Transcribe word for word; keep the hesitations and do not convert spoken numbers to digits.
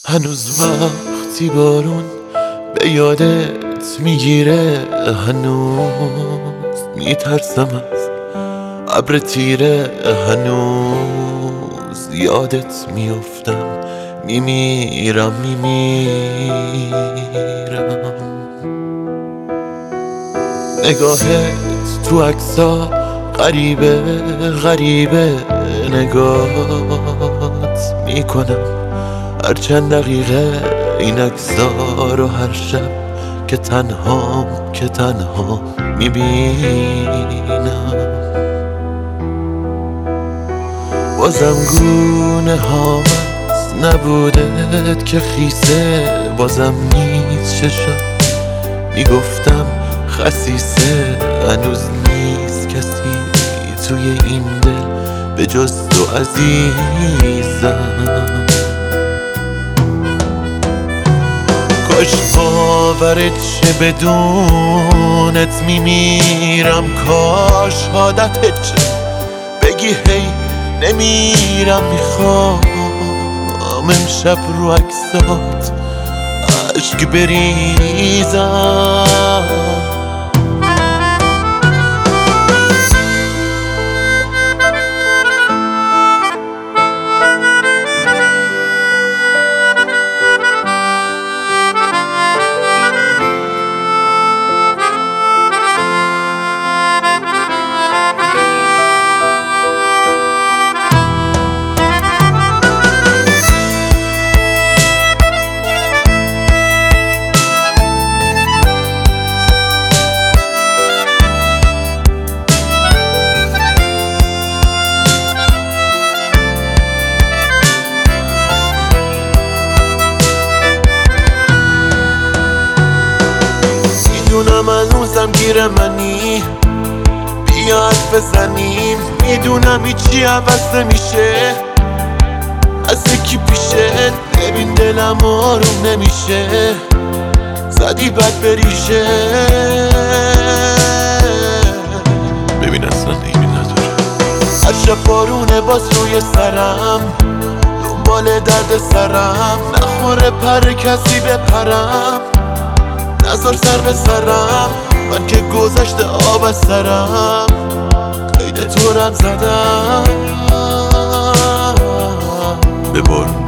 هنوز وقتی بارون به یادت میگیره، هنوز میترسم از ابر تیره، هنوز یادت میفتم، میمیرم میمیرم. نگاهت تو عکسا غریبه غریبه، نگاهت میکنم هر چند دقیقه این عکسا رو، هر شب که تنهام که تنها میبینم. بازم گونه ها نبودت که خیسه، بازم نیست چشم میگفتم خسیسه، هنوز نیست کسی توی این دل به جز تو عزیزم. کاش باورت شه بدونت میمیرم، کاش عادتت شه بگی هی نمیرم. میخوام امشب رو عکسات عشق بریزم. میدونم هنوزم گیر منی، بیا حرف بزنیم. میدونم هیچی عوض نمیشه از یکی پیشه، ببین دلم آروم نمیشه، زدی بد بریشه. ببین اصلا ایمی نداره، هر شب بارونه باز روی سرم، دنبال درد سرم، نخوره پر کسی بپرم، نذار سر به سرم، من که گذشت آب از سرم، قید تورم زدم. به بارون